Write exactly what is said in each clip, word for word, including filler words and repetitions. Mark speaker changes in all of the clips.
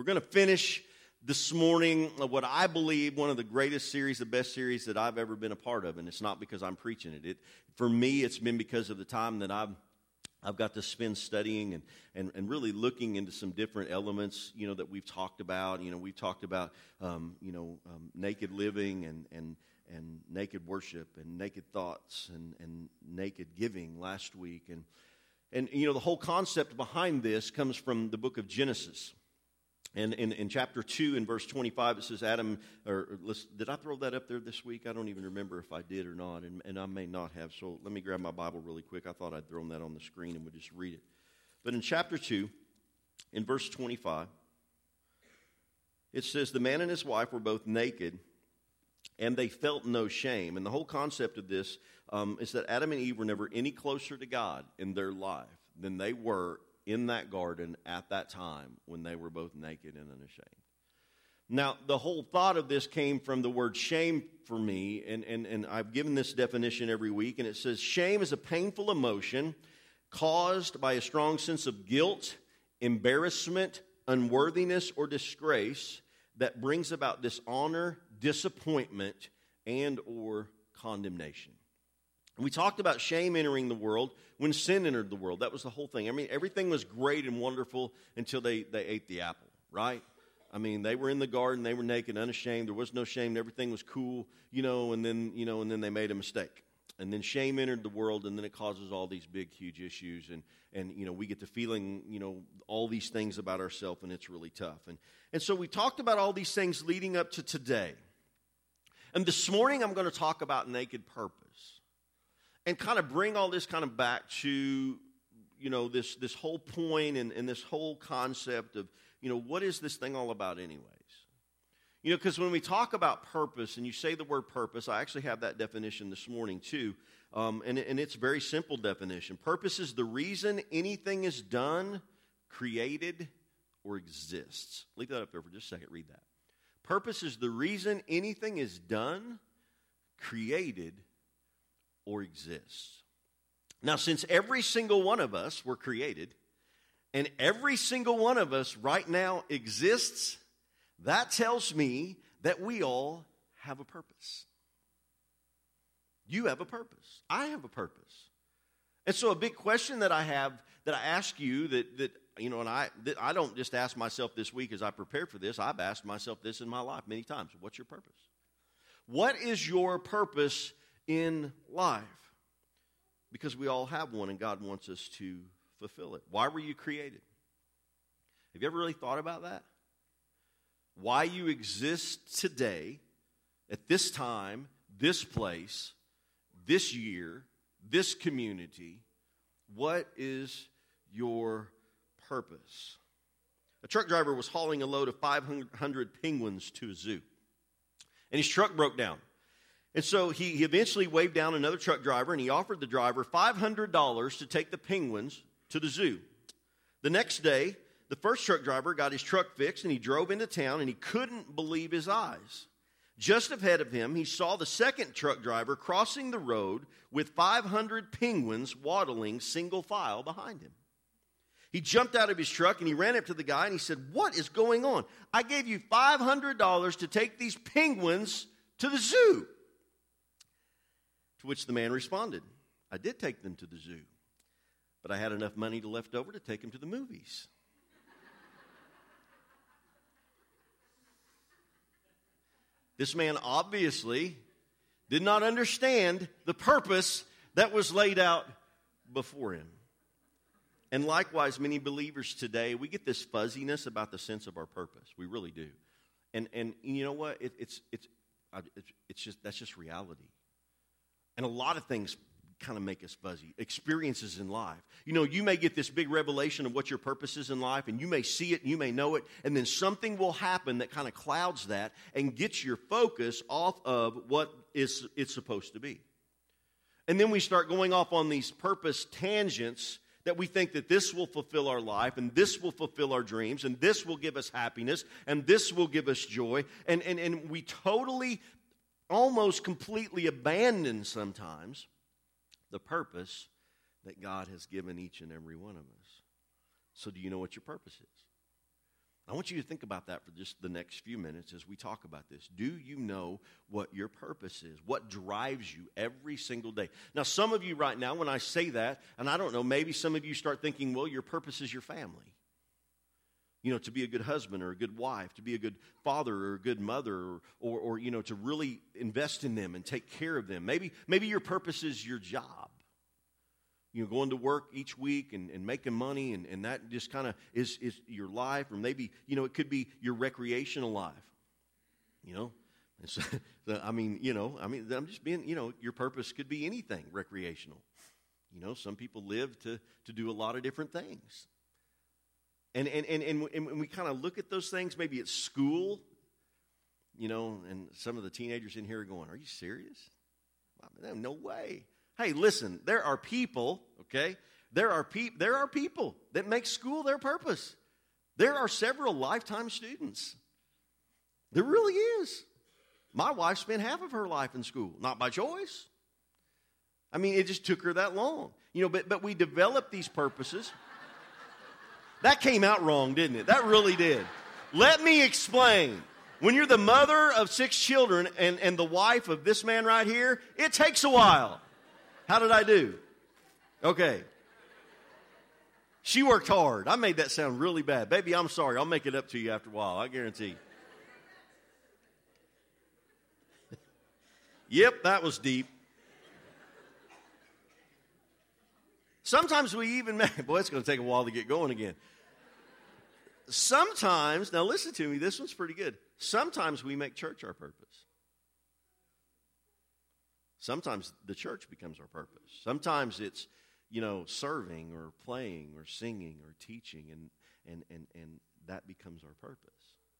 Speaker 1: going to finish this morning what I believe one of the greatest series, the best series that I've ever been a part of, and it's not because I'm preaching it. It for me, it's been because of the time that I've I've got to spend studying and, and, and really looking into some different elements, you know, that we've talked about. You know, we've talked about, um, you know, um, naked living and, and and naked worship and naked thoughts and, and naked giving last week. And, and, you know, the whole concept behind this comes from the book of Genesis. And in, in chapter two, in verse twenty-five, it says Adam, or, or let's, did I throw that up there this week? I don't even remember if I did or not, and, and I may not have. So let me grab my Bible really quick. I thought I'd thrown that on the screen and would just read it. But in chapter two, in verse twenty-five, it says, the man and his wife were both naked, and they felt no shame. And the whole concept of this um, is that Adam and Eve were never any closer to God in their life than they were in that garden at that time when they were both naked and unashamed. Now, the whole thought of this came from the word shame for me, and, and, and I've given this definition every week, and it says, shame is a painful emotion caused by a strong sense of guilt, embarrassment, unworthiness, or disgrace that brings about dishonor, disappointment, and or condemnation. We talked about shame entering the world when sin entered the world. That was the whole thing. I mean, everything was great and wonderful until they, they ate the apple, right? I mean, they were in the garden, they were naked, unashamed, there was no shame, everything was cool, you know, and then, you know, and then they made a mistake. And then shame entered the world, and then it causes all these big, huge issues, and, and you know, we get to feeling, you know, all these things about ourselves, and it's really tough. And, and so we talked about all these things leading up to today. And this morning I'm going to talk about naked purpose. And kind of bring all this kind of back to, you know, this this whole point and, and this whole concept of, you know, what is this thing all about anyways? You know, because when we talk about purpose and you say the word purpose, I actually have that definition this morning too. Um, and, and it's a very simple definition. Purpose is the reason anything is done, created, or exists. Leave that up there for just a second. Read that. Purpose is the reason anything is done, created, or exists. Now, since every single one of us were created, and every single one of us right now exists, that tells me that we all have a purpose. You have a purpose. I have a purpose. And so a big question that I have, that I ask you, that, that you know, and I, that I don't just ask myself this week as I prepared for this, I've asked myself this in my life many times. What's your purpose? What is your purpose in life? Because we all have one, and God wants us to fulfill it. Why were you created? Have you ever really thought about that? Why you exist today, at this time, this place, this year, this community? What is your purpose? A truck driver was hauling a load of five hundred penguins to a zoo, and his truck broke down. And so he, he eventually waved down another truck driver, and he offered the driver five hundred dollars to take the penguins to the zoo. The next day, the first truck driver got his truck fixed, and he drove into town, and he couldn't believe his eyes. Just ahead of him, he saw the second truck driver crossing the road with five hundred penguins waddling single file behind him. He jumped out of his truck, and he ran up to the guy, and he said, "What is going on? I gave you five hundred dollars to take these penguins to the zoo." To which the man responded, "I did take them to the zoo, but I had enough money left over to take them to the movies." This man obviously did not understand the purpose that was laid out before him. And likewise, many believers today, we get this fuzziness about the sense of our purpose. We really do. And and you know what? It, it's it's it's it's just that's just reality. And a lot of things kind of make us fuzzy. Experiences in life. You know, you may get this big revelation of what your purpose is in life, and you may see it, and you may know it, and then something will happen that kind of clouds that and gets your focus off of what is it's supposed to be. And then we start going off on these purpose tangents that we think that this will fulfill our life, and this will fulfill our dreams, and this will give us happiness, and this will give us joy, and, and, and we totally almost completely abandon sometimes the purpose that God has given each and every one of us. So do you know what your purpose is? I want you to think about that for just the next few minutes as we talk about this. Do you know what your purpose is? What drives you every single day? Now, some of you right now, when I say that, and I don't know, maybe some of you start thinking, well, your purpose is your family. You know, to be a good husband or a good wife, to be a good father or a good mother, or, or, or you know, to really invest in them and take care of them. Maybe, maybe your purpose is your job. You know, going to work each week and, and making money, and, and that just kind of is, is your life. Or maybe, you know, it could be your recreational life. You know, and so, I mean, you know, I mean, I'm just being, you know, your purpose could be anything recreational. You know, some people live to, to do a lot of different things. And, and, and, and, and when we kind of look at those things, maybe at school, you know, and some of the teenagers in here are going, are you serious? I mean, no way. Hey, listen, there are people, okay? There are, pe- there are people that make school their purpose. There are several lifetime students. There really is. My wife spent half of her life in school, not by choice. I mean, it just took her that long. You know, but, but we develop these purposes. That came out wrong, didn't it? That really did. Let me explain. When you're the mother of six children and, and the wife of this man right here, it takes a while. How did I do? Okay. She worked hard. I made that sound really bad. Baby, I'm sorry. I'll make it up to you after a while. I guarantee. Yep, that was deep. Sometimes we even make, boy, it's going to take a while to get going again. Sometimes, now listen to me, this one's pretty good. Sometimes we make church our purpose. Sometimes the church becomes our purpose. Sometimes it's, you know, serving or playing or singing or teaching, and, and, and, and that becomes our purpose.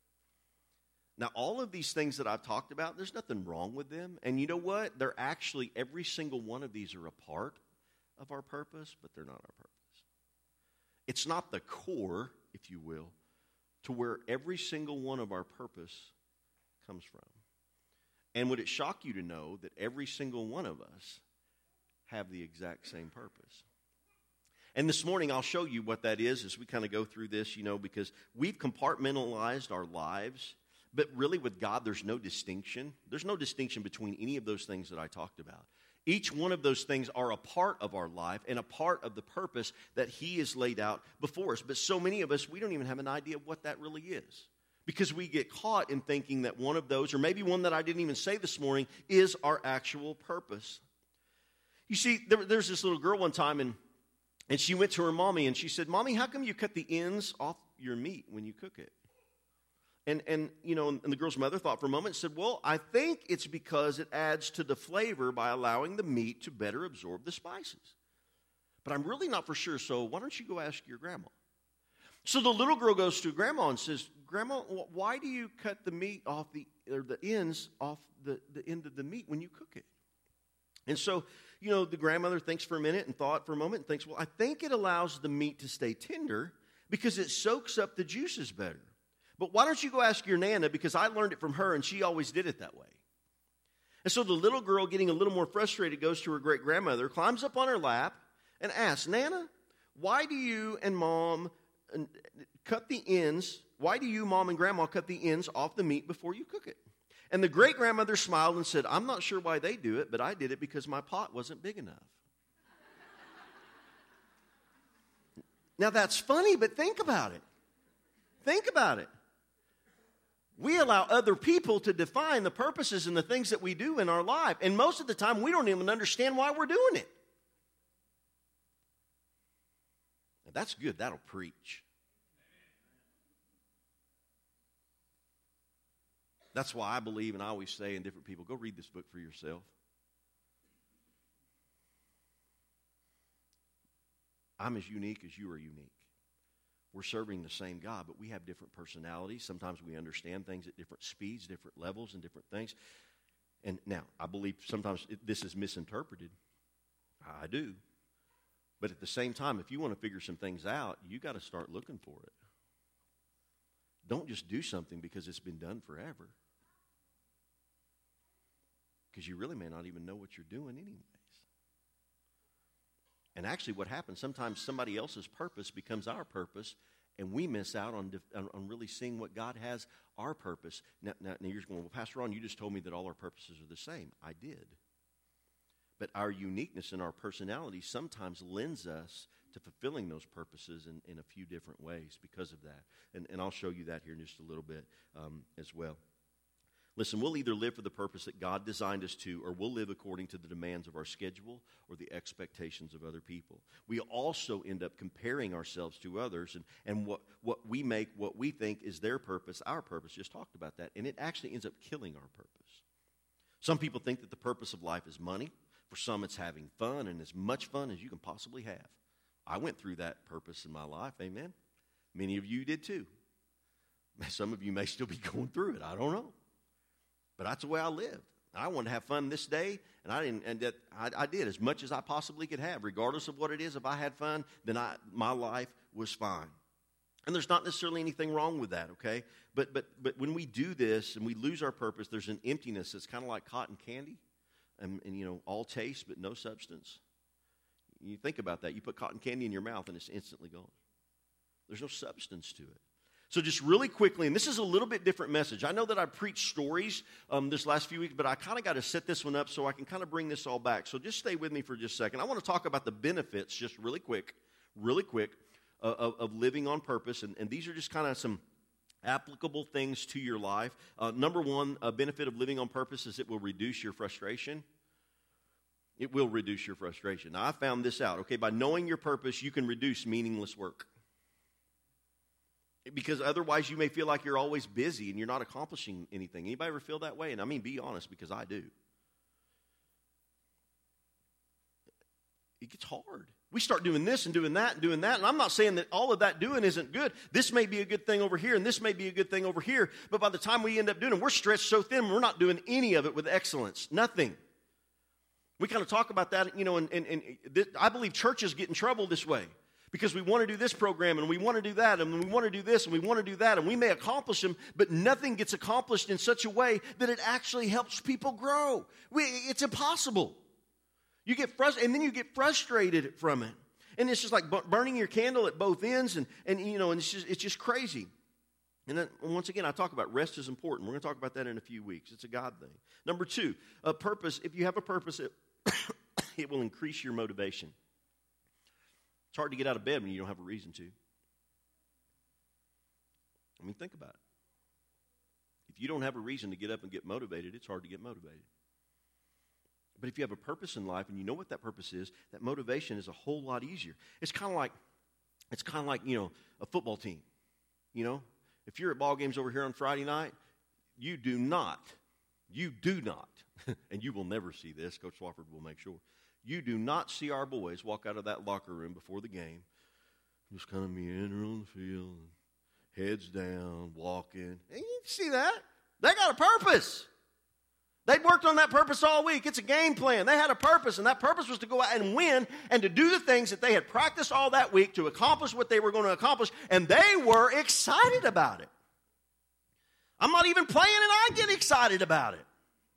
Speaker 1: Now, all of these things that I've talked about, there's nothing wrong with them. And you know what? They're actually, every single one of these are a part of our purpose, but they're not our purpose. It's not the core, if you will, to where every single one of our purpose comes from. And would it shock you to know that every single one of us have the exact same purpose? And this morning I'll show you what that is as we kind of go through this, you know, because we've compartmentalized our lives, but really with God there's no distinction. There's no distinction between any of those things that I talked about. Each one of those things are a part of our life and a part of the purpose that He has laid out before us. But so many of us, we don't even have an idea of what that really is. Because we get caught in thinking that one of those, or maybe one that I didn't even say this morning, is our actual purpose. You see, there, there's this little girl one time, and, and she went to her mommy, and she said, Mommy, how come you cut the ends off your meat when you cook it? And, and you know, and the girl's mother thought for a moment and said, well, I think it's because it adds to the flavor by allowing the meat to better absorb the spices. But I'm really not for sure, so why don't you go ask your grandma? So the little girl goes to grandma and says, Grandma, why do you cut the meat off the, or the ends off the, the end of the meat when you cook it? And so, you know, the grandmother thinks for a minute and thought for a moment and thinks, well, I think it allows the meat to stay tender because it soaks up the juices better. But why don't you go ask your Nana, because I learned it from her and she always did it that way. And so the little girl, getting a little more frustrated, goes to her great-grandmother, climbs up on her lap, and asks, Nana, why do you and Mom cut the ends, why do you, Mom and Grandma, cut the ends off the meat before you cook it? And the great-grandmother smiled and said, I'm not sure why they do it, but I did it because my pot wasn't big enough. Now that's funny, but think about it. Think about it. We allow other people to define the purposes and the things that we do in our life. And most of the time, we don't even understand why we're doing it. Now, that's good. That'll preach. That's why I believe, and I always say, and different people, go read this book for yourself. I'm as unique as you are unique. We're serving the same God, but we have different personalities. Sometimes we understand things at different speeds, different levels, and different things. And now, I believe sometimes it, this is misinterpreted. I do. But at the same time, if you want to figure some things out, you got to start looking for it. Don't just do something because it's been done forever. Because you really may not even know what you're doing anyways. And actually what happens, sometimes somebody else's purpose becomes our purpose, And we miss out on, on, on really seeing what God has our purpose. Now, now, now you're going, well, Pastor Ron, you just told me that all our purposes are the same. I did. But our uniqueness and our personality sometimes lends us to fulfilling those purposes in, in a few different ways because of that. And, and I'll show you that here in just a little bit um, as well. Listen, we'll either live for the purpose that God designed us to, or we'll live according to the demands of our schedule or the expectations of other people. We also end up comparing ourselves to others, and, and what, what we make, what we think is their purpose, our purpose. Just talked about that, and it actually ends up killing our purpose. Some people think that the purpose of life is money. For some, it's having fun, and as much fun as you can possibly have. I went through that purpose in my life, amen. Many of you did too. Some of you may still be going through it, I don't know. But that's the way I lived. I wanted to have fun this day, and I didn't. And that I, I did as much as I possibly could have, regardless of what it is. If I had fun, then I, my life was fine. And there's not necessarily anything wrong with that, okay? But but but when we do this and we lose our purpose, there's an emptiness that's kind of like cotton candy, and, and you know, all taste but no substance. You think about that. You put cotton candy in your mouth, and it's instantly gone. There's no substance to it. So just really quickly, and this is a little bit different message. I know that I preached stories um, this last few weeks, but I kind of got to set this one up so I can kind of bring this all back. So just stay with me for just a second. I want to talk about the benefits just really quick, really quick, uh, of, of living on purpose. And, and these are just kind of some applicable things to your life. Uh, number one, a benefit of living on purpose is it will reduce your frustration. It will reduce your frustration. Now, I found this out. Okay, by knowing your purpose, you can reduce meaningless work. Because otherwise you may feel like you're always busy and you're not accomplishing anything. Anybody ever feel that way? And I mean, be honest, because I do. It gets hard. We start doing this and doing that and doing that. And I'm not saying that all of that doing isn't good. This may be a good thing over here and this may be a good thing over here. But by the time we end up doing it, we're stretched so thin, we're not doing any of it with excellence. Nothing. We kind of talk about that, you know, and, and, and this, I believe churches get in trouble this way. Because we want to do this program, and we want to do that, and we want to do this, and we want to do that, and we may accomplish them, but nothing gets accomplished in such a way that it actually helps people grow. We, it's impossible. You get frustrated, and then you get frustrated from it. And it's just like burning your candle at both ends, and, and you know, and it's just, it's just crazy. And then, once again, I talk about rest is important. We're going to talk about that in a few weeks. It's a God thing. Number two, a purpose. If you have a purpose, it, it will increase your motivation. It's hard to get out of bed when you don't have a reason to. I mean, think about it. If you don't have a reason to get up and get motivated, it's hard to get motivated. But if you have a purpose in life and you know what that purpose is, that motivation is a whole lot easier. It's kind of like, it's kind of like, you know, a football team. You know, if you're at ball games over here on Friday night, you do not, you do not, and you will never see this. Coach Swafford will make sure. You do not see our boys walk out of that locker room before the game, just kind of meander on the field, heads down, walking. Hey, you see that? They got a purpose. They'd worked on that purpose all week. It's a game plan. They had a purpose, and that purpose was to go out and win and to do the things that they had practiced all that week to accomplish what they were going to accomplish, and they were excited about it. I'm not even playing, and I get excited about it.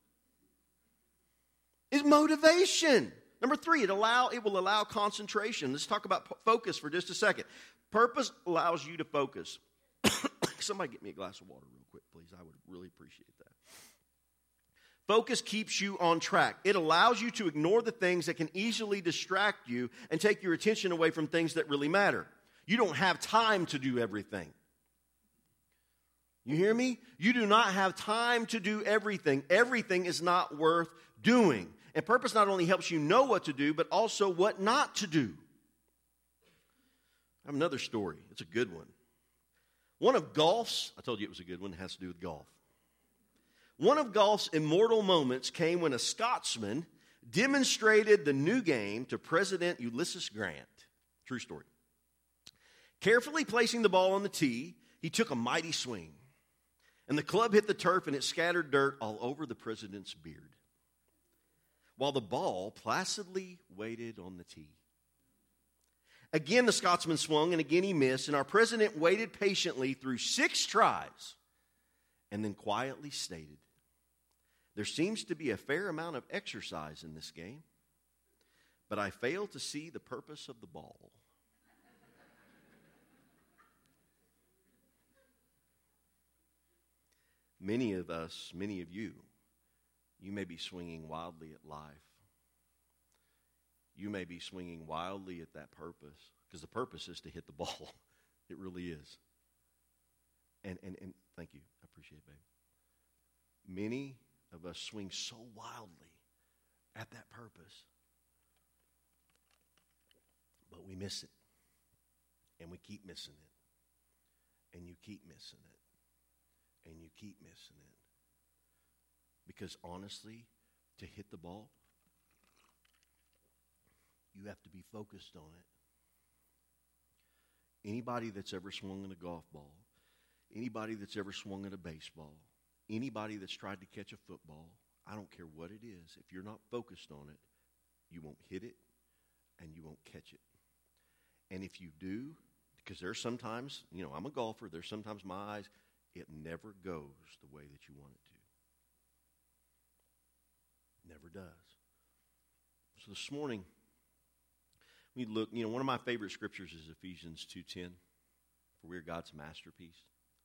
Speaker 1: It's motivation. Number three, it allow it will allow concentration. Let's talk about focus for just a second. Purpose allows you to focus. Somebody get me a glass of water real quick, please. I would really appreciate that. Focus keeps you on track. It allows you to ignore the things that can easily distract you and take your attention away from things that really matter. You don't have time to do everything. You hear me? You do not have time to do everything. Everything is not worth doing. And purpose not only helps you know what to do, but also what not to do. I have another story. It's a good one. One of golf's, I told you it was a good one, it has to do with golf. One of golf's immortal moments came when a Scotsman demonstrated the new game to President Ulysses Grant. True story. Carefully placing the ball on the tee, he took a mighty swing. And the club hit the turf and it scattered dirt all over the president's beard, while the ball placidly waited on the tee. Again, the Scotsman swung, and again he missed, and our president waited patiently through six tries and then quietly stated, "There seems to be a fair amount of exercise in this game, but I fail to see the purpose of the ball." Many of us, many of you, you may be swinging wildly at life. You may be swinging wildly at that purpose, because the purpose is to hit the ball. It really is. And, and, and thank you. I appreciate it, babe. Many of us swing so wildly at that purpose, but we miss it. And we keep missing it. And you keep missing it. And you keep missing it. Because honestly, to hit the ball, you have to be focused on it. Anybody that's ever swung at a golf ball, anybody that's ever swung at a baseball, anybody that's tried to catch a football, I don't care what it is, if you're not focused on it, you won't hit it and you won't catch it. And if you do, because there's sometimes, you know, I'm a golfer, there's sometimes my eyes, it never goes the way that you want it to. Never does. So this morning, we look, you know, one of my favorite scriptures is Ephesians two ten, for we are God's masterpiece.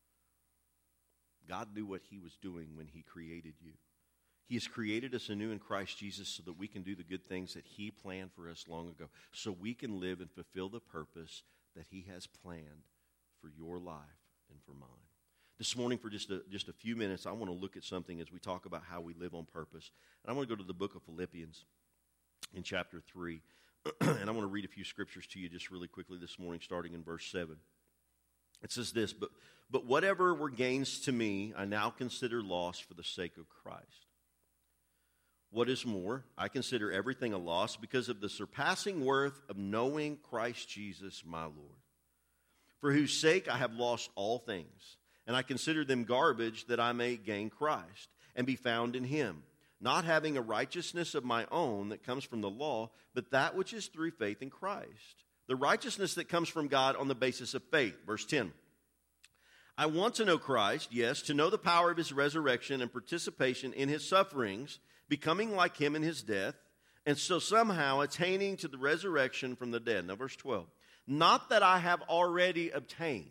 Speaker 1: God knew what he was doing when he created you. He has created us anew in Christ Jesus so that we can do the good things that he planned for us long ago, so we can live and fulfill the purpose that he has planned for your life and for mine. This morning, for just a, just a few minutes, I want to look at something as we talk about how we live on purpose. And I want to go to the book of Philippians in chapter three. And I want to read a few scriptures to you just really quickly this morning, starting in verse seven. It says this, but, but whatever were gains to me, I now consider loss for the sake of Christ. What is more, I consider everything a loss because of the surpassing worth of knowing Christ Jesus my Lord, for whose sake I have lost all things, and I consider them garbage that I may gain Christ and be found in him, not having a righteousness of my own that comes from the law, but that which is through faith in Christ, the righteousness that comes from God on the basis of faith. Verse ten. I want to know Christ, yes, to know the power of his resurrection and participation in his sufferings, becoming like him in his death, and so somehow attaining to the resurrection from the dead. Now, verse twelve. Not that I have already obtained.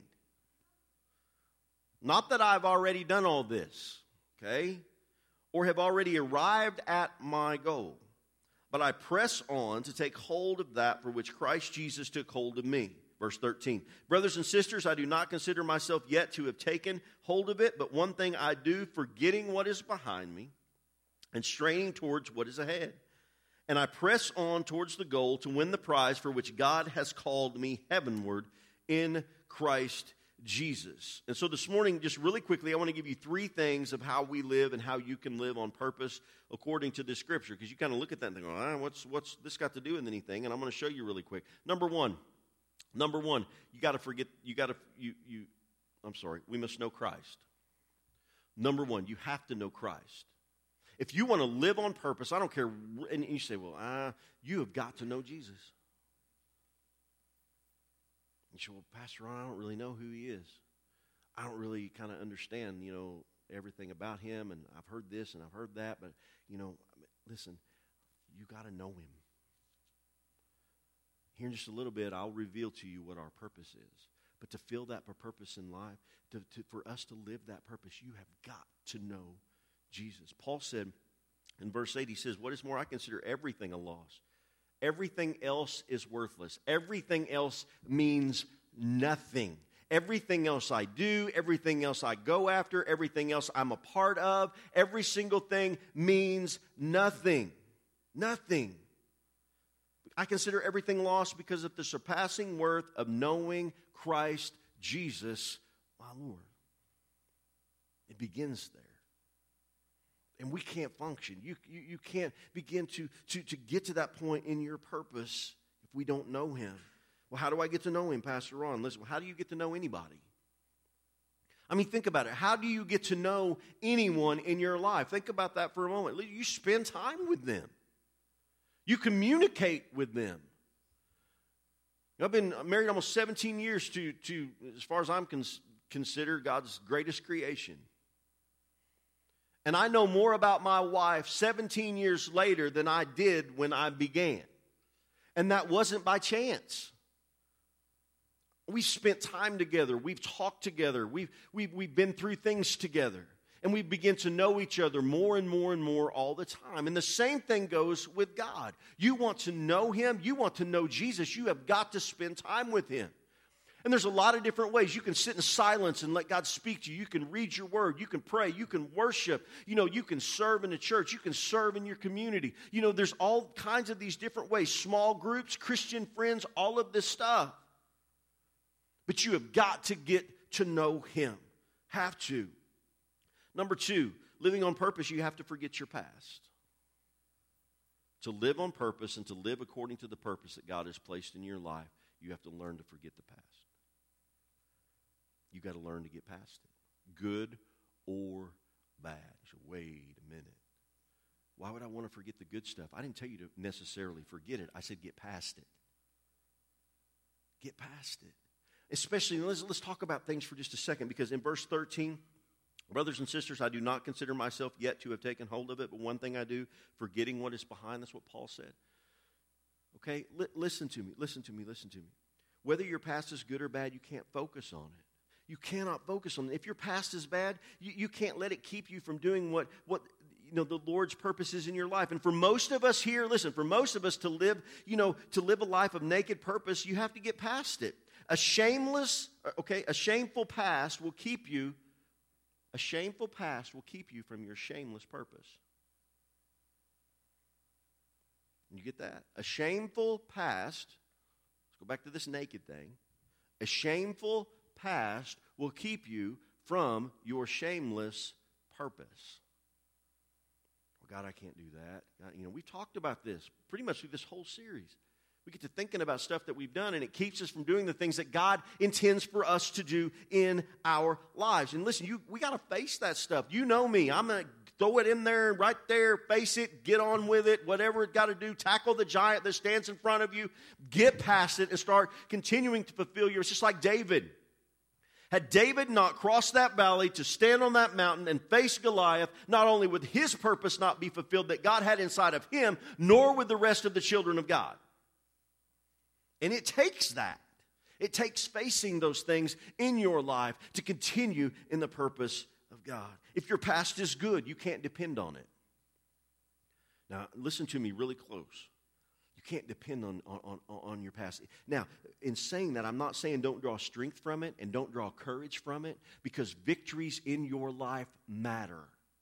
Speaker 1: Not that I've already done all this, okay, or have already arrived at my goal, but I press on to take hold of that for which Christ Jesus took hold of me. Verse thirteen, brothers and sisters, I do not consider myself yet to have taken hold of it, but one thing I do, forgetting what is behind me and straining towards what is ahead. And I press on towards the goal to win the prize for which God has called me heavenward in Christ Jesus. And so this morning, just really quickly, I want to give you three things of how we live and how you can live on purpose according to this scripture. Because you kind of look at that and think, ah, what's, what's this got to do with anything? And I'm going to show you really quick. Number one, number one, you got to forget, you got to, you, you, I'm sorry, we must know Christ. Number one, you have to know Christ. If you want to live on purpose, I don't care, and you say, well, uh, you have got to know Jesus. You say, well, Pastor Ron, I don't really know who he is. I don't really kind of understand, you know, everything about him, and I've heard this and I've heard that, but, you know, listen, you got to know him. Here in just a little bit, I'll reveal to you what our purpose is. But to feel that purpose in life, to, to, for us to live that purpose, you have got to know Jesus. Paul said in verse eight, he says, what is more, I consider everything a loss. Everything else is worthless. Everything else means nothing. Everything else I do, everything else I go after, everything else I'm a part of, every single thing means nothing. Nothing. I consider everything lost because of the surpassing worth of knowing Christ Jesus, my Lord. It begins there. And we can't function. You, you, you can't begin to, to, to get to that point in your purpose if we don't know him. Well, how do I get to know him, Pastor Ron? Listen, how do you get to know anybody? I mean, think about it. How do you get to know anyone in your life? Think about that for a moment. You spend time with them. You communicate with them. I've been married almost seventeen years to, to as far as I'm cons- considered, God's greatest creation. And I know more about my wife seventeen years later than I did when I began. And that wasn't by chance. We spent time together. We've talked together. We've, we've, we've been through things together. And we begin to know each other more and more and more all the time. And the same thing goes with God. You want to know Him. You want to know Jesus. You have got to spend time with Him. And there's a lot of different ways. You can sit in silence and let God speak to you. You can read your word. You can pray. You can worship. You know, you can serve in the church. You can serve in your community. You know, there's all kinds of these different ways. Small groups, Christian friends, all of this stuff. But you have got to get to know Him. Have to. Number two, living on purpose, you have to forget your past. To live on purpose and to live according to the purpose that God has placed in your life, you have to learn to forget the past. You got to learn to get past it, good or bad. So wait a minute. Why would I want to forget the good stuff? I didn't tell you to necessarily forget it. I said get past it. Get past it. Especially, let's, let's talk about things for just a second, because in verse thirteen, brothers and sisters, I do not consider myself yet to have taken hold of it, but one thing I do, forgetting what is behind. That's what Paul said. Okay, L- listen to me, listen to me, listen to me. Whether your past is good or bad, you can't focus on it. You cannot focus on it. If your past is bad, you, you can't let it keep you from doing what, what you know the Lord's purpose is in your life. And for most of us here, listen, for most of us to live, you know, to live a life of naked purpose, you have to get past it. A shameless, okay, a shameful past will keep you A shameful past will keep you from your shameless purpose. You get that? A shameful past, let's go back to this naked thing. A shameful past will keep you from your shameless purpose. Well, God, I can't do that. God, you know, we've talked about this pretty much through this whole series. We get to thinking about stuff that we've done, and it keeps us from doing the things that God intends for us to do in our lives. And listen, you, we got to face that stuff. You know me. I'm going to throw it in there, right there, face it, get on with it, whatever it got to do. Tackle the giant that stands in front of you. Get past it and start continuing to fulfill yours. Just like David. Had David not crossed that valley to stand on that mountain and face Goliath, not only would his purpose not be fulfilled that God had inside of him, nor would the rest of the children of God. And it takes that. It takes facing those things in your life to continue in the purpose of God. If your past is good, you can't depend on it. Now, listen to me really close. You can't depend on, on, on your past. Now, in saying that, I'm not saying don't draw strength from it and don't draw courage from it, because victories in your life matter.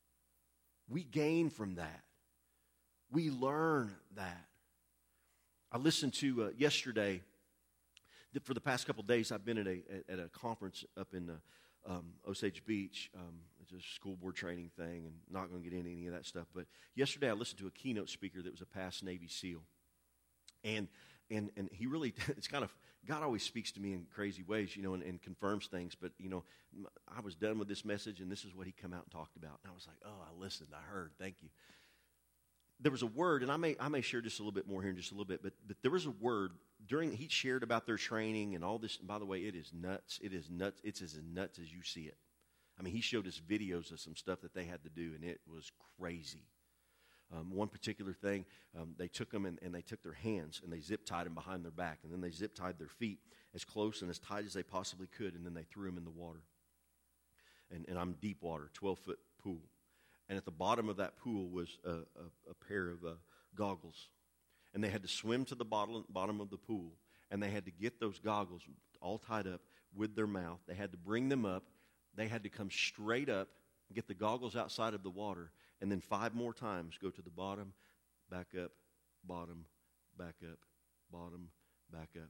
Speaker 1: We gain from that. We learn that. I listened to uh, yesterday, for the past couple of days, I've been at a at a conference up in uh, um, Osage Beach. Um, it's a school board training thing, and not going to get into any of that stuff. But yesterday I listened to a keynote speaker that was a past Navy SEAL. And and and he really, it's kind of, God always speaks to me in crazy ways, you know, and, and confirms things. But, you know, I was done with this message, and this is what he come out and talked about. And I was like, oh, I listened, I heard, thank you. There was a word, and I may I may share just a little bit more here in just a little bit, but but there was a word during, he shared about their training and all this, and by the way, it is nuts. It is nuts. It's as nuts as you see it. I mean, he showed us videos of some stuff that they had to do, and it was crazy. Um, one particular thing, um, they took them and, and they took their hands, and they zip-tied them behind their back, and then they zip-tied their feet as close and as tight as they possibly could, and then they threw them in the water. And, and I'm deep water, twelve-foot pool. And at the bottom of that pool was a, a, a pair of uh, goggles. And they had to swim to the bottom, bottom of the pool. And they had to get those goggles all tied up with their mouth. They had to bring them up. They had to come straight up, get the goggles outside of the water, and then five more times go to the bottom, back up, bottom, back up, bottom, back up.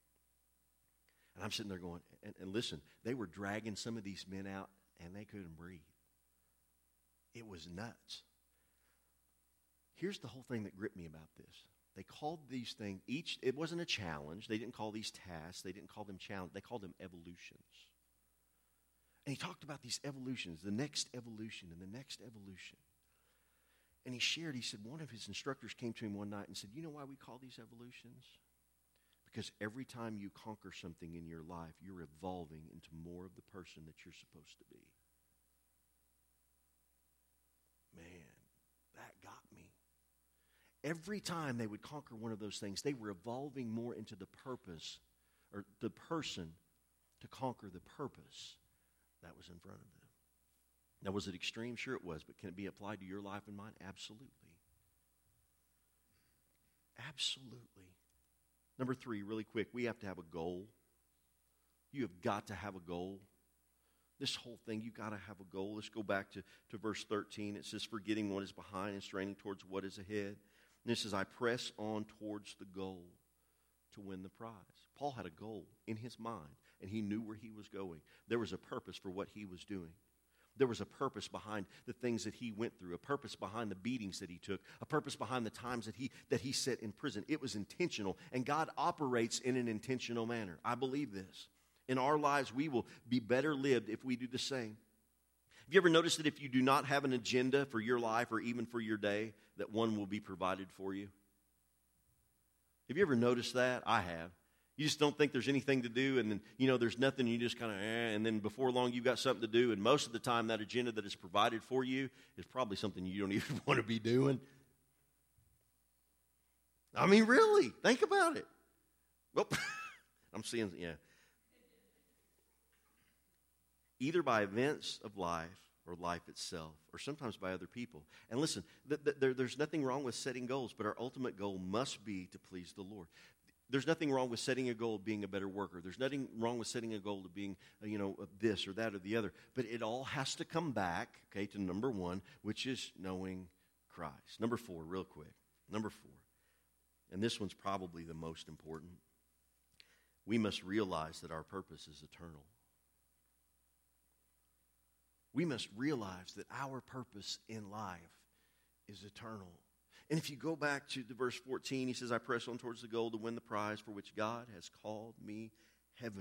Speaker 1: And I'm sitting there going, and, and listen, they were dragging some of these men out, and they couldn't breathe. It was nuts. Here's the whole thing that gripped me about this. They called these things, each, it wasn't a challenge. They didn't call these tasks. They didn't call them challenge. They called them evolutions. And he talked about these evolutions, the next evolution and the next evolution. And he shared, he said, one of his instructors came to him one night and said, you know why we call these evolutions? Because every time you conquer something in your life, you're evolving into more of the person that you're supposed to be. Man, that got me. Every time they would conquer one of those things, they were evolving more into the purpose, or the person to conquer the purpose that was in front of them. Now, was it extreme? Sure it was, but can it be applied to your life and mine? Absolutely. Absolutely. Number three, really quick, we have to have a goal. You have got to have a goal. This whole thing, you got to have a goal. Let's go back to, to verse thirteen. It says, forgetting what is behind and straining towards what is ahead. And it says, I press on towards the goal to win the prize. Paul had a goal in his mind, and he knew where he was going. There was a purpose for what he was doing. There was a purpose behind the things that he went through, a purpose behind the beatings that he took, a purpose behind the times that he that he sat in prison. It was intentional, and God operates in an intentional manner. I believe this. In our lives, we will be better lived if we do the same. Have you ever noticed that if you do not have an agenda for your life or even for your day, that one will be provided for you? Have you ever noticed that? I have. You just don't think there's anything to do, and then, you know, there's nothing, and you just kind of, eh, and then before long you've got something to do, and most of the time that agenda that is provided for you is probably something you don't even want to be doing. I mean, really, think about it. Well, I'm seeing, yeah. Either by events of life or life itself, or sometimes by other people. And listen, th- th- there, there's nothing wrong with setting goals, but our ultimate goal must be to please the Lord. There's nothing wrong with setting a goal of being a better worker. There's nothing wrong with setting a goal of being, you know, this or that or the other. But it all has to come back, okay, to number one, which is knowing Christ. Number four, real quick. Number four. And this one's probably the most important. We must realize that our purpose is eternal. We must realize that our purpose in life is eternal. And if you go back to the verse fourteen, he says, I press on towards the goal to win the prize for which God has called me heavenward.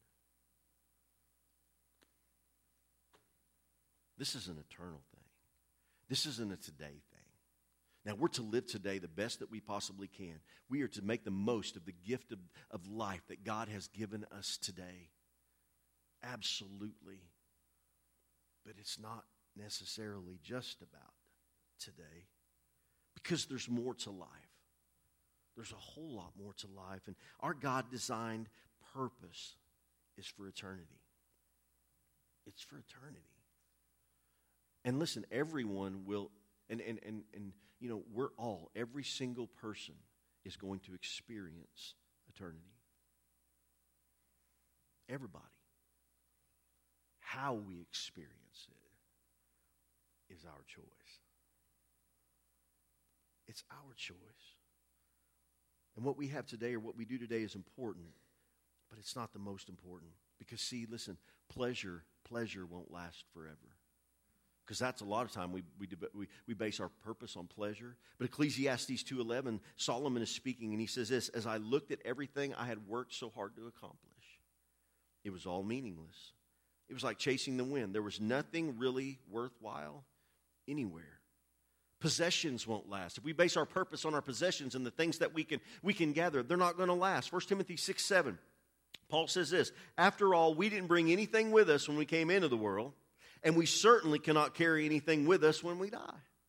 Speaker 1: This is an eternal thing. This isn't a today thing. Now, we're to live today the best that we possibly can. We are to make the most of the gift of, of life that God has given us today. Absolutely. But it's not necessarily just about today. Because there's more to life. There's a whole lot more to life. And our God-designed purpose is for eternity. It's for eternity. And listen, everyone will, and, and, and, and you know, we're all, every single person is going to experience eternity. Everybody. How we experience it is our choice. It's our choice. And what we have today or what we do today is important, but it's not the most important. Because see, listen, pleasure, pleasure won't last forever. Because that's a lot of time we, we, we, we base our purpose on pleasure. But Ecclesiastes two eleven, Solomon is speaking, and he says this, as I looked at everything I had worked so hard to accomplish, it was all meaningless. It was like chasing the wind. There was nothing really worthwhile anywhere. Possessions won't last. If we base our purpose on our possessions and the things that we can we can gather, they're not going to last. First Timothy six seven, Paul says this, after all, we didn't bring anything with us when we came into the world, and we certainly cannot carry anything with us when we die.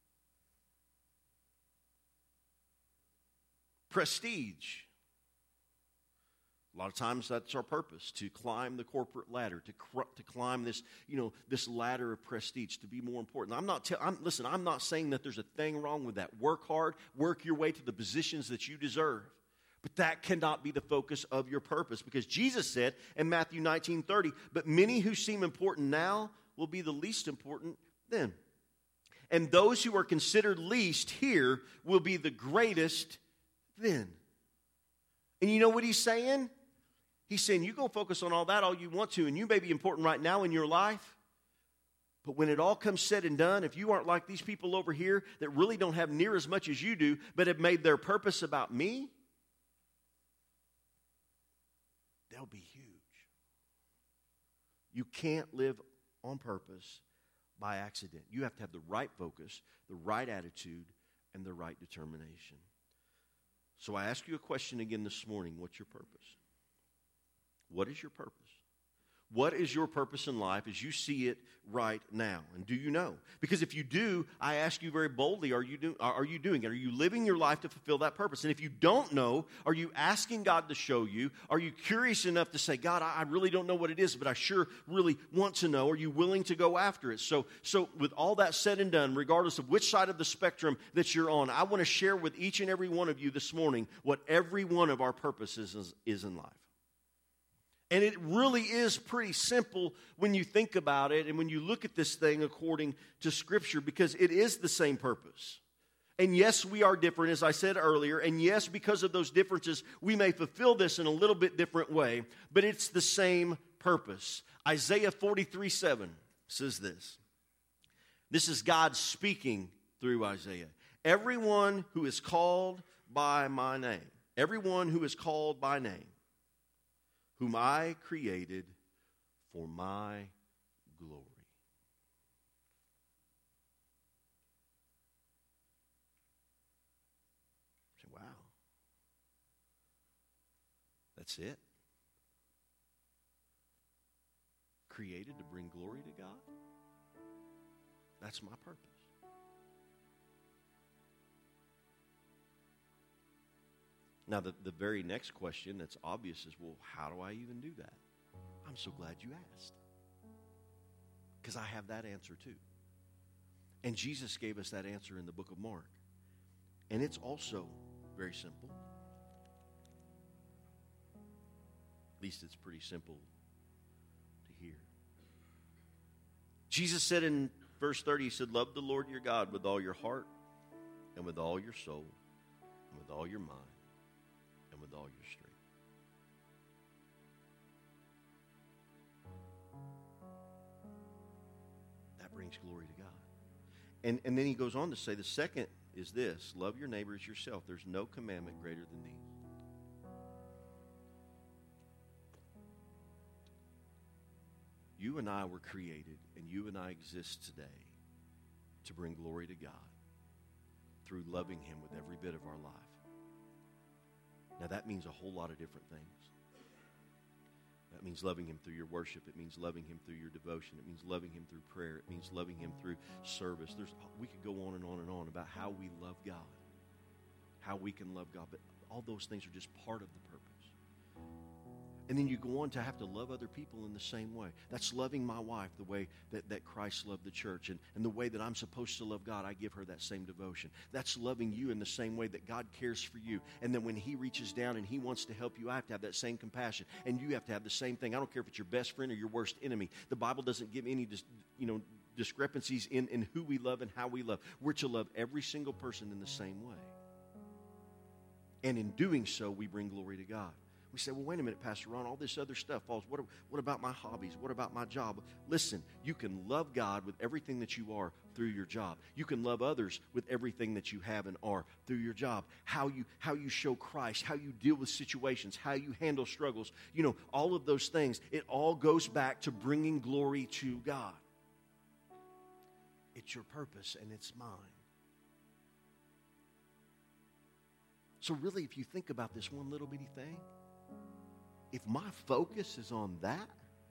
Speaker 1: Prestige. A lot of times that's our purpose, to climb the corporate ladder, to cr- to climb this, you know, this ladder of prestige, to be more important. I'm not, te- I'm, listen, I'm not saying that there's a thing wrong with that. Work hard, work your way to the positions that you deserve. But that cannot be the focus of your purpose, because Jesus said in Matthew nineteen thirty, but many who seem important now will be the least important then. And those who are considered least here will be the greatest then. And you know what he's saying? He's saying, you're going to focus on all that all you want to, and you may be important right now in your life. But when it all comes said and done, if you aren't like these people over here that really don't have near as much as you do, but have made their purpose about me, they'll be huge. You can't live on purpose by accident. You have to have the right focus, the right attitude, and the right determination. So I ask you a question again this morning. What's your purpose? What is your purpose? What is your purpose in life as you see it right now? And do you know? Because if you do, I ask you very boldly, are you, do, are you doing it? Are you living your life to fulfill that purpose? And if you don't know, are you asking God to show you? Are you curious enough to say, God, I really don't know what it is, but I sure really want to know? Are you willing to go after it? So, so with all that said and done, regardless of which side of the spectrum that you're on, I want to share with each and every one of you this morning what every one of our purposes is, is in life. And it really is pretty simple when you think about it and when you look at this thing according to Scripture, because it is the same purpose. And yes, we are different, as I said earlier. And yes, because of those differences, we may fulfill this in a little bit different way, but it's the same purpose. Isaiah forty-three seven says this. This is God speaking through Isaiah. Everyone who is called by my name, everyone who is called by name, whom I created for my glory. Say, wow. That's it? Created to bring glory to God? That's my purpose. Now, the, the very next question that's obvious is, well, how do I even do that? I'm so glad you asked. Because I have that answer too. And Jesus gave us that answer in the book of Mark. And it's also very simple. At least it's pretty simple to hear. Jesus said in verse thirty, he said, love the Lord your God with all your heart and with all your soul and with all your mind. With all your strength. That brings glory to God. And, and then he goes on to say the second is this: love your neighbor as yourself. There's no commandment greater than these. You and I were created, and you and I exist today to bring glory to God through loving him with every bit of our life. Now, that means a whole lot of different things. That means loving him through your worship. It means loving him through your devotion. It means loving him through prayer. It means loving him through service. There's, we could go on and on and on about how we love God, how we can love God, but all those things are just part of the purpose. And then you go on to have to love other people in the same way. That's loving my wife the way that, that Christ loved the church. And, and the way that I'm supposed to love God, I give her that same devotion. That's loving you in the same way that God cares for you. And then when he reaches down and he wants to help you, I have to have that same compassion. And you have to have the same thing. I don't care if it's your best friend or your worst enemy. The Bible doesn't give any you know, discrepancies in, in who we love and how we love. We're to love every single person in the same way. And in doing so, we bring glory to God. We say, well, wait a minute, Pastor Ron, all this other stuff falls. What, what about my hobbies? What about my job? Listen, you can love God with everything that you are through your job. You can love others with everything that you have and are through your job. How you, how you show Christ, how you deal with situations, how you handle struggles, you know, all of those things, it all goes back to bringing glory to God. It's your purpose and it's mine. So really, if you think about this one little bitty thing, if my focus is on that,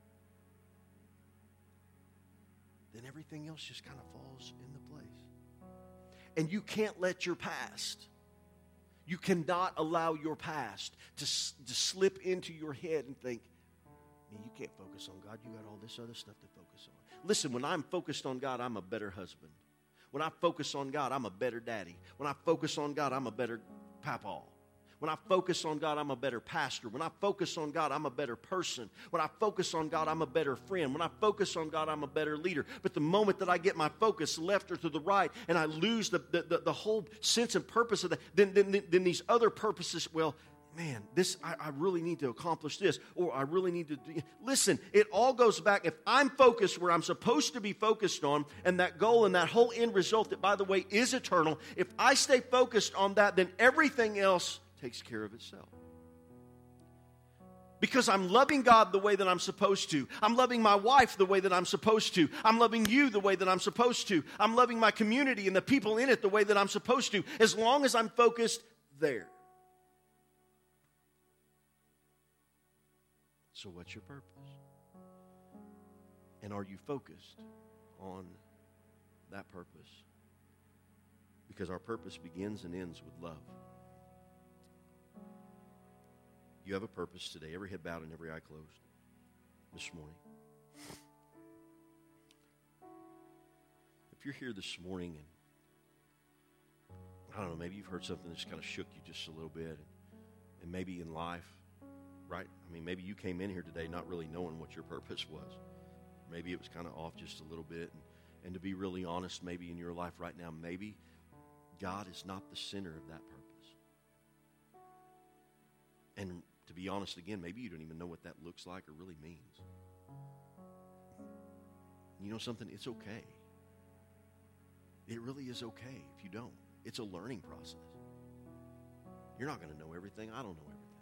Speaker 1: then everything else just kind of falls into place. And you can't let your past, you cannot allow your past to, to slip into your head and think, man, you can't focus on God. You got all this other stuff to focus on. Listen, when I'm focused on God, I'm a better husband. When I focus on God, I'm a better daddy. When I focus on God, I'm a better papa. When I focus on God, I'm a better pastor. When I focus on God, I'm a better person. When I focus on God, I'm a better friend. When I focus on God, I'm a better leader. But the moment that I get my focus left or to the right and I lose the, the, the, the whole sense and purpose of that, then, then, then these other purposes, well, man, this I, I really need to accomplish this, or I really need to do. Listen, it all goes back. If I'm focused where I'm supposed to be focused on, and that goal and that whole end result that, by the way, is eternal, if I stay focused on that, then everything else takes care of itself. Because I'm loving God the way that I'm supposed to. I'm loving my wife the way that I'm supposed to. I'm loving you the way that I'm supposed to. I'm loving my community and the people in it the way that I'm supposed to, as long as I'm focused there. So what's your purpose? And are you focused on that purpose? Because our purpose begins and ends with love. You have a purpose today. Every head bowed and every eye closed this morning. If you're here this morning and I don't know, maybe you've heard something that's kind of shook you just a little bit. And, and maybe in life, right? I mean, maybe you came in here today not really knowing what your purpose was. Maybe it was kind of off just a little bit. And, and to be really honest, maybe in your life right now, maybe God is not the center of that purpose. And to be honest again, maybe you don't even know what that looks like or really means. You know something? It's okay. It really is okay if you don't. It's a learning process. You're not going to know everything. I don't know everything.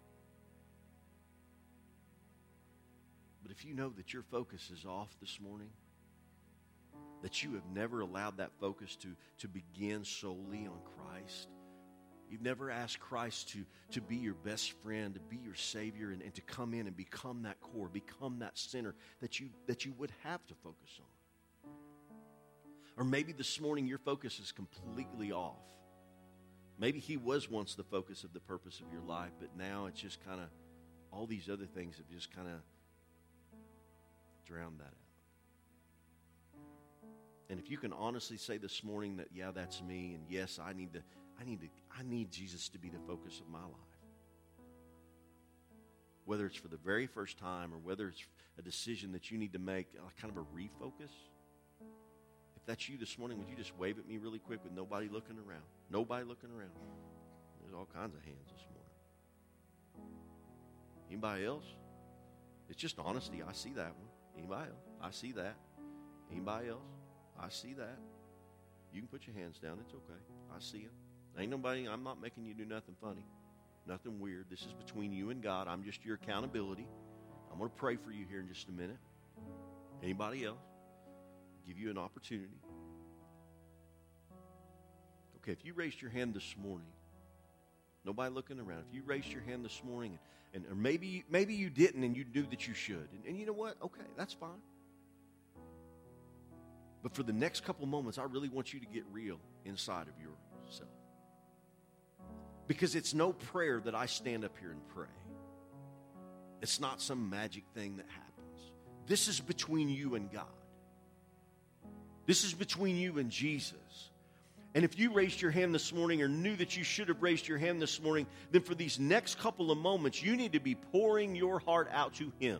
Speaker 1: But if you know that your focus is off this morning, that you have never allowed that focus to, to begin solely on Christ, you've never asked Christ to, to be your best friend, to be your Savior, and, and to come in and become that core, become that center that you, that you would have to focus on. Or maybe this morning your focus is completely off. Maybe He was once the focus of the purpose of your life, but now it's just kind of, all these other things have just kind of drowned that out. And if you can honestly say this morning that, yeah, that's me, and yes, I need to, I need to, I need Jesus to be the focus of my life. Whether it's for the very first time or whether it's a decision that you need to make, kind of a refocus. If that's you this morning, would you just wave at me really quick with nobody looking around? Nobody looking around. There's all kinds of hands this morning. Anybody else? It's just honesty. I see that one. Anybody else? I see that. Anybody else? I see that. You can put your hands down. It's okay. I see it. Ain't nobody, I'm not making you do nothing funny. Nothing weird. This is between you and God. I'm just your accountability. I'm going to pray for you here in just a minute. Anybody else? Give you an opportunity. Okay, if you raised your hand this morning, nobody looking around. If you raised your hand this morning, and, and or maybe maybe you didn't, and you knew that you should, and, and you know what? Okay, that's fine. But for the next couple moments, I really want you to get real inside of yourself, because it's no prayer that I stand up here and pray. It's not some magic thing that happens. This is between you and God. This is between you and Jesus. And if you raised your hand this morning or knew that you should have raised your hand this morning, then for these next couple of moments, you need to be pouring your heart out to Him.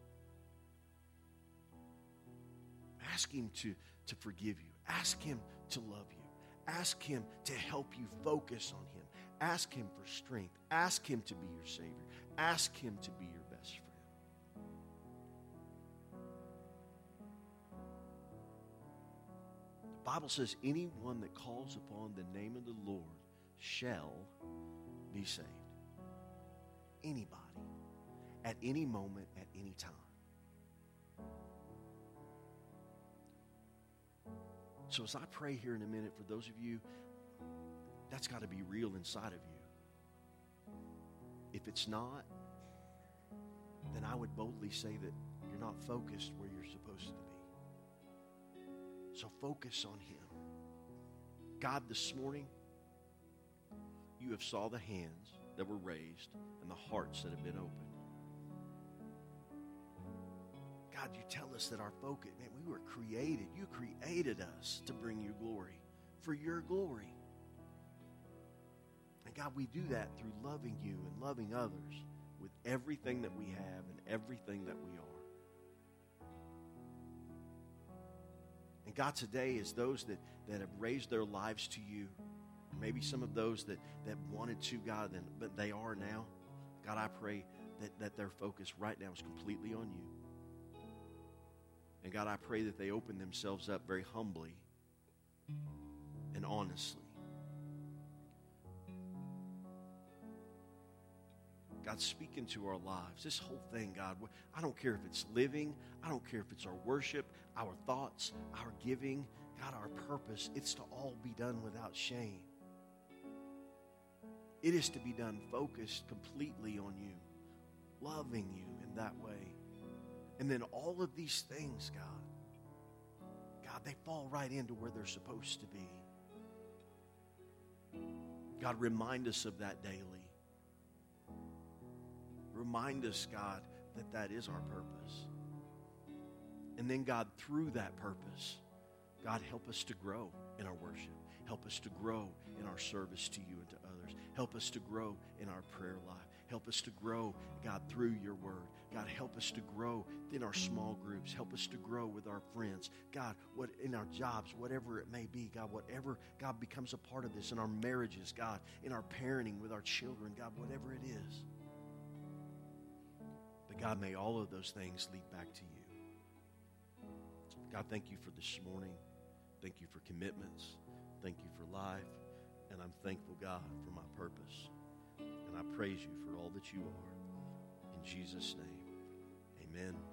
Speaker 1: Ask Him to, to forgive you. Ask Him to love you. Ask Him to help you focus on Him. Ask Him for strength. Ask Him to be your Savior. Ask Him to be your best friend. The Bible says anyone that calls upon the name of the Lord shall be saved. Anybody, at any moment, at any time. So as I pray here in a minute, for those of you, that's got to be real inside of you. If it's not, then I would boldly say that you're not focused where you're supposed to be. So focus on Him. God, this morning, you have saw the hands that were raised and the hearts that have been opened. God, you tell us that our focus, man, we were created. You created us to bring you glory, for your glory. And God, we do that through loving you and loving others with everything that we have and everything that we are. And God, today is those that, that have raised their lives to you, maybe some of those that, that wanted to, God, and, but they are now. God, I pray that, that their focus right now is completely on you. And God, I pray that they open themselves up very humbly and honestly. God, speak into our lives. This whole thing, God, I don't care if it's living. I don't care if it's our worship, our thoughts, our giving. God, our purpose, it's to all be done without shame. It is to be done focused completely on you, loving you in that way. And then all of these things, God, God, they fall right into where they're supposed to be. God, remind us of that daily. Remind us, God, that that is our purpose. And then, God, through that purpose, God, help us to grow in our worship. Help us to grow in our service to you and to others. Help us to grow in our prayer life. Help us to grow, God, through your word. God, help us to grow in our small groups. Help us to grow with our friends. God, what in our jobs, whatever it may be, God, whatever, God, becomes a part of this, in our marriages, God, in our parenting with our children, God, whatever it is. But God, may all of those things lead back to you. God, thank you for this morning. Thank you for commitments. Thank you for life. And I'm thankful, God, for my purpose. And I praise you for all that you are. In Jesus' name, amen.